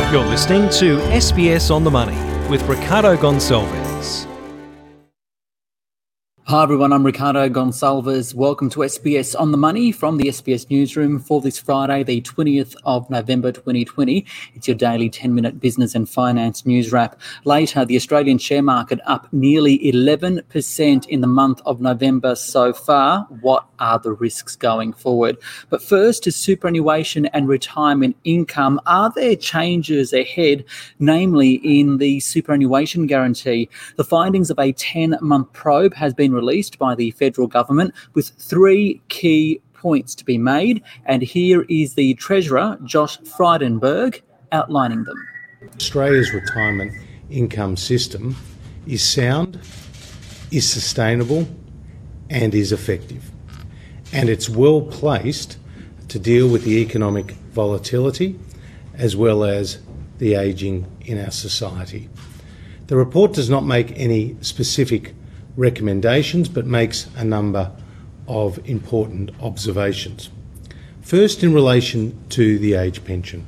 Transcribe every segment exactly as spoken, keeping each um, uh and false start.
You're listening to S B S On The Money with Ricardo Gonçalves. Hi everyone, I'm Ricardo Gonçalves. Welcome to S B S On The Money from the S B S Newsroom for this Friday, the twentieth of November twenty twenty. It's your daily ten-minute business and finance news wrap. Later, the Australian share market up nearly eleven percent in the month of November so far. What are the risks going forward? But first, to superannuation and retirement income, are there changes ahead, namely in the superannuation guarantee? The findings of a ten-month probe has been released by the federal government with three key points to be made, and here is the Treasurer, Josh Frydenberg, outlining them. Australia's retirement income system is sound, is sustainable and is effective, and it's well placed to deal with the economic volatility as well as the ageing in our society. The report does not make any specific recommendations, but makes a number of important observations. First, in relation to the age pension.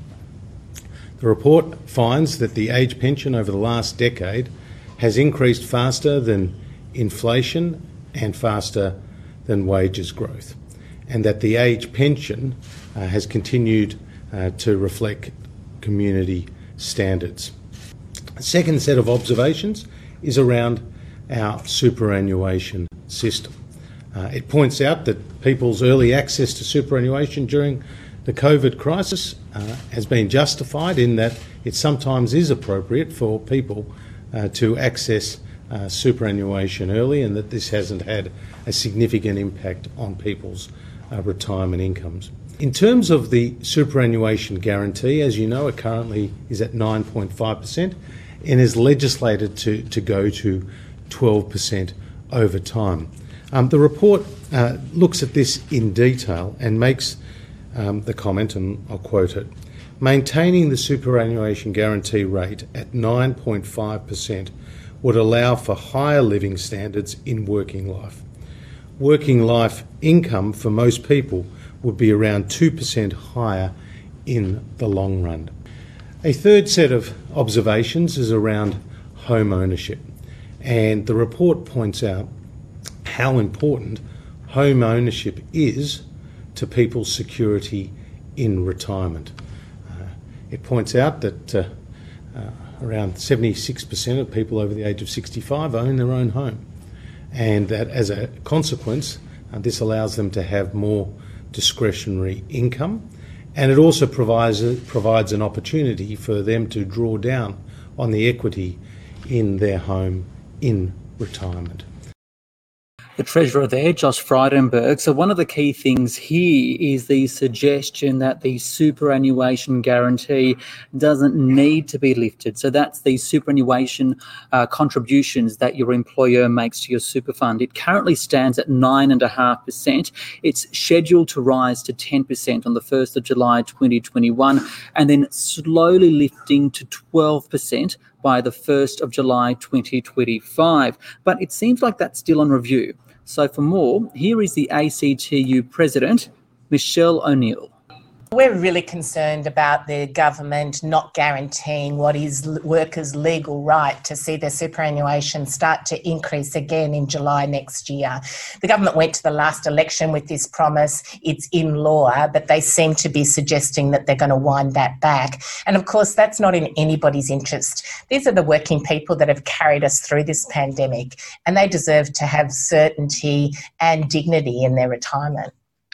The report finds that the age pension over the last decade has increased faster than inflation and faster than wages growth, and that the age pension uh, has continued uh, to reflect community standards. A second set of observations is around our superannuation system. Uh, it points out that people's early access to superannuation during the COVID crisis uh, has been justified in that it sometimes is appropriate for people uh, to access uh, superannuation early, and that this hasn't had a significant impact on people's uh, retirement incomes. In terms of the superannuation guarantee, as you know, it currently is at nine point five percent and is legislated to, to go to twelve percent over time. Um, the report uh, looks at this in detail and makes um, the comment, and I'll quote it: maintaining the superannuation guarantee rate at nine point five percent would allow for higher living standards in working life. Working life income for most people would be around two percent higher in the long run. A third set of observations is around home ownership. And the report points out how important home ownership is to people's security in retirement. Uh, it points out that uh, uh, around seventy-six percent of people over the age of sixty-five own their own home, and that as a consequence, uh, this allows them to have more discretionary income, and it also provides, uh, provides an opportunity for them to draw down on the equity in their home in retirement. The Treasurer there, Josh Frydenberg. So one of the key things here is the suggestion that the superannuation guarantee doesn't need to be lifted. So that's the superannuation uh, contributions that your employer makes to your super fund. It currently stands at nine point five percent. It's scheduled to rise to ten percent on the first of July twenty twenty-one, and then slowly lifting to twelve percent by the first of July twenty twenty-five. But it seems like that's still on review. So for more, here is the A C T U President, Michelle O'Neill. We're really concerned about the government not guaranteeing what is workers' legal right to see their superannuation start to increase again in July next year. The government went to the last election with this promise. It's in law, but they seem to be suggesting that they're going to wind that back. And of course, that's not in anybody's interest. These are the working people that have carried us through this pandemic, and they deserve to have certainty and dignity in their retirement.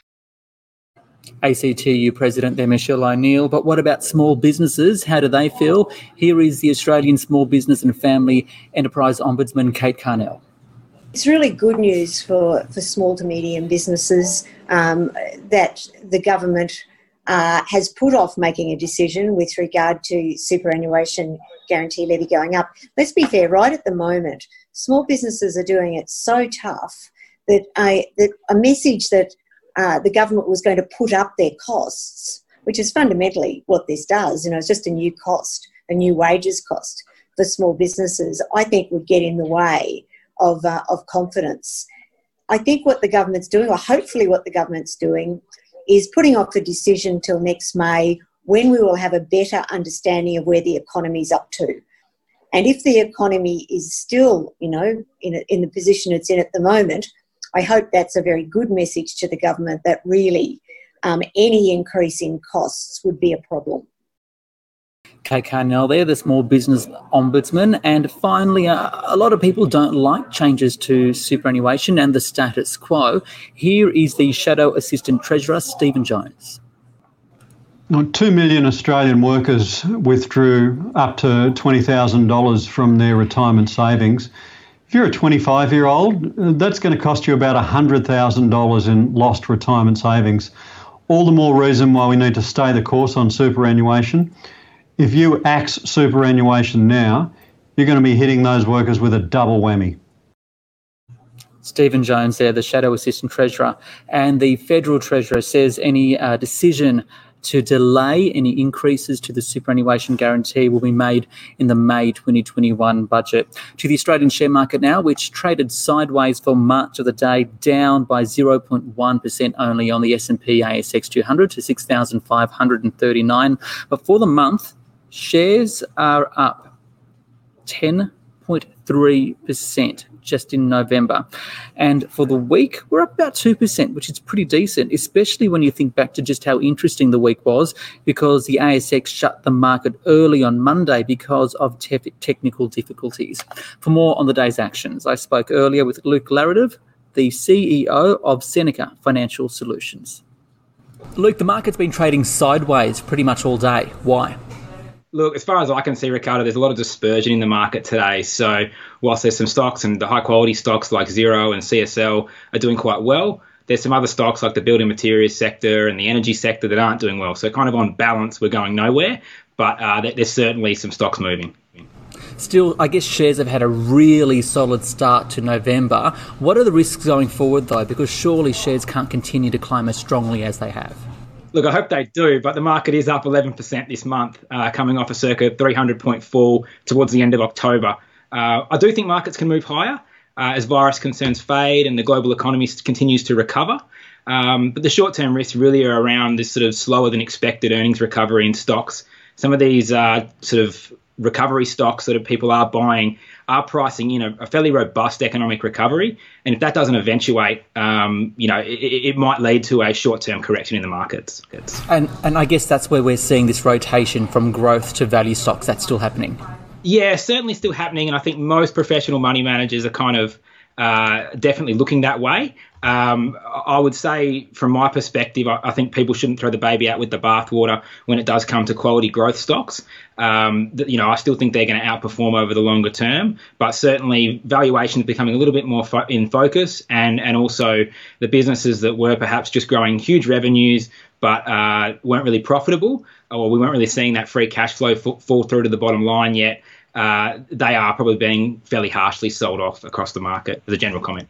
A C T U President there, Michelle O'Neill. But what about small businesses? How do they feel? Here is the Australian Small Business and Family Enterprise Ombudsman, Kate Carnell. It's really good news for, for small to medium businesses um, that the government uh, has put off making a decision with regard to superannuation guarantee levy going up. Let's be fair, right at the moment, small businesses are doing it so tough that a, that a message that Uh, the government was going to put up their costs, which is fundamentally what this does. You know, it's just a new cost, a new wages cost for small businesses, I think would get in the way of uh, of confidence. I think what the government's doing, or hopefully what the government's doing, is putting off the decision till next May when we will have a better understanding of where the economy's up to. And if the economy is still, you know, in, a, in the position it's in at the moment, I hope that's a very good message to the government that really um, any increase in costs would be a problem. Kay Carnell there, the Small Business Ombudsman. And finally, uh, a lot of people don't like changes to superannuation and the status quo. Here is the Shadow Assistant Treasurer, Stephen Jones. Well, Two million Australian workers withdrew up to twenty thousand dollars from their retirement savings. If you're a twenty-five-year-old, that's going to cost you about one hundred thousand dollars in lost retirement savings. All the more reason why we need to stay the course on superannuation. If you axe superannuation now, you're going to be hitting those workers with a double whammy. Stephen Jones there, the Shadow Assistant Treasurer. And the Federal Treasurer says any uh, decision to delay any increases to the superannuation guarantee will be made in the May twenty twenty-one budget. To the Australian share market now, which traded sideways for much of the day, down by zero point one percent only on the S and P A S X two hundred to six thousand five hundred thirty-nine. But for the month, shares are up ten point three percent just in November. And for the week, we're up about two percent, which is pretty decent, especially when you think back to just how interesting the week was, because the A S X shut the market early on Monday because of te- technical difficulties. For more on the day's actions, I spoke earlier with Luke Laredev, the C E O of Seneca Financial Solutions. Luke, the market's been trading sideways pretty much all day. Why? Look, as far as I can see, Ricardo, there's a lot of dispersion in the market today. So whilst there's some stocks, and the high-quality stocks like Xero and C S L are doing quite well, there's some other stocks like the building materials sector and the energy sector that aren't doing well. So kind of on balance, we're going nowhere, but uh, there's certainly some stocks moving. Still, I guess shares have had a really solid start to November. What are the risks going forward, though? Because surely shares can't continue to climb as strongly as they have. Look, I hope they do, but the market is up eleven percent this month, uh, coming off a circa three hundred point fall towards the end of October. Uh, I do think markets can move higher uh, as virus concerns fade and the global economy continues to recover. Um, but the short-term risks really are around this sort of slower than expected earnings recovery in stocks. Some of these uh, sort of recovery stocks that people are buying are pricing in a, a fairly robust economic recovery. And if that doesn't eventuate, um, you know, it, it might lead to a short-term correction in the markets. And and I guess that's where we're seeing this rotation from growth to value stocks. That's still happening. Yeah, certainly still happening. And I think most professional money managers are kind of uh, definitely looking that way. Um, I would say, from my perspective, I, I think people shouldn't throw the baby out with the bathwater when it does come to quality growth stocks. Um, that, you know, I still think they're going to outperform over the longer term, but certainly valuation is becoming a little bit more fo- in focus, and and also the businesses that were perhaps just growing huge revenues but uh, weren't really profitable, or we weren't really seeing that free cash flow f- fall through to the bottom line yet. Uh, they are probably being fairly harshly sold off across the market, as a general comment.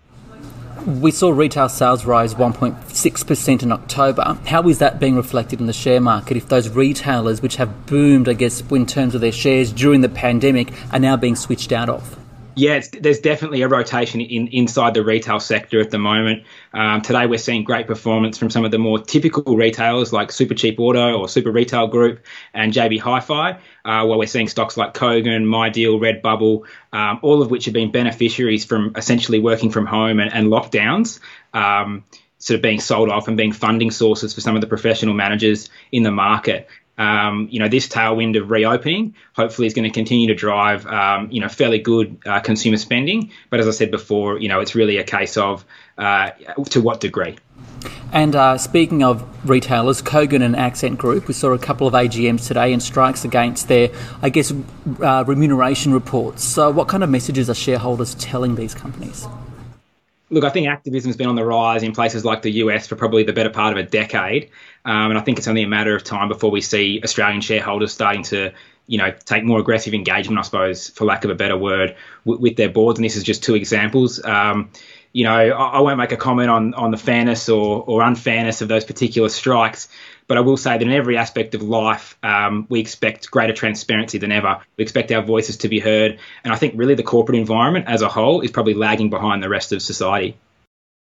We saw retail sales rise one point six percent in October. How is that being reflected in the share market if those retailers, which have boomed, I guess, in terms of their shares during the pandemic, are now being switched out of? Yeah, it's, there's definitely a rotation in, inside the retail sector at the moment. Um, today, we're seeing great performance from some of the more typical retailers like Super Cheap Auto or Super Retail Group and J B Hi-Fi, uh, while we're seeing stocks like Kogan, MyDeal, Redbubble, um, all of which have been beneficiaries from essentially working from home and, and lockdowns, um, sort of being sold off and being funding sources for some of the professional managers in the market. Um, you know, this tailwind of reopening hopefully is going to continue to drive, um, you know, fairly good uh, consumer spending. But as I said before, you know, it's really a case of uh, to what degree. And uh, speaking of retailers, Kogan and Accent Group, we saw a couple of A G Ms today and strikes against their, I guess, uh, remuneration reports. So what kind of messages are shareholders telling these companies? Look, I think activism has been on the rise in places like the U S for probably the better part of a decade. Um, and I think it's only a matter of time before we see Australian shareholders starting to, you know, take more aggressive engagement, I suppose, for lack of a better word, w- with their boards. And this is just two examples. Um, you know, I, I won't make a comment on, on the fairness or, or unfairness of those particular strikes, but I will say that in every aspect of life, um, we expect greater transparency than ever. We expect our voices to be heard. And I think really the corporate environment as a whole is probably lagging behind the rest of society.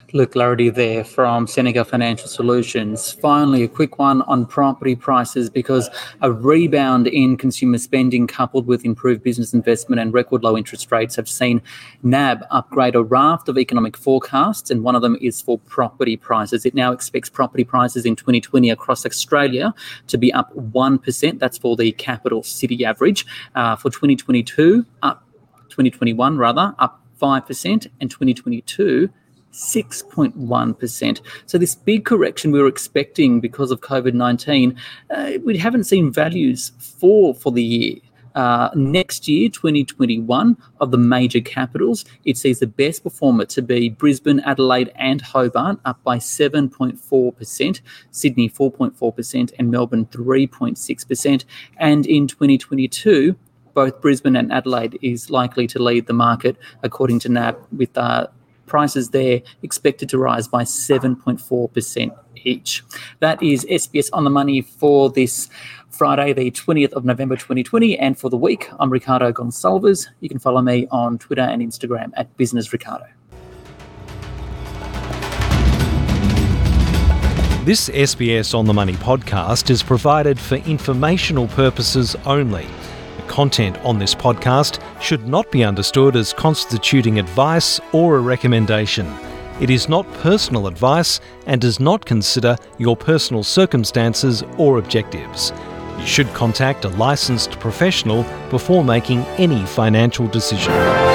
Luke Larrity there from Seneca Financial Solutions. Finally, a quick one on property prices, because a rebound in consumer spending coupled with improved business investment and record low interest rates have seen N A B upgrade a raft of economic forecasts, and one of them is for property prices. It now expects property prices in twenty twenty across Australia to be up one percent. That's for the capital city average. Uh, for twenty twenty-two, up twenty twenty-one rather, up five percent, and twenty twenty-two, six point one percent. So this big correction we were expecting because of COVID nineteen, uh, we haven't seen values fall for the year. Uh, next year, twenty twenty-one, of the major capitals, it sees the best performer to be Brisbane, Adelaide and Hobart, up by seven point four percent, Sydney four point four percent and Melbourne three point six percent. And in twenty twenty-two, both Brisbane and Adelaide is likely to lead the market, according to N A B, with uh, prices there expected to rise by seven point four percent each. That is S B S On The Money for this Friday, the twentieth of November twenty twenty, and for the week, I'm Ricardo Gonçalves. You can follow me on Twitter and Instagram at Business Ricardo. This S B S On The Money podcast is provided for informational purposes only. The content on this podcast should not be understood as constituting advice or a recommendation. It is not personal advice and does not consider your personal circumstances or objectives. You should contact a licensed professional before making any financial decision.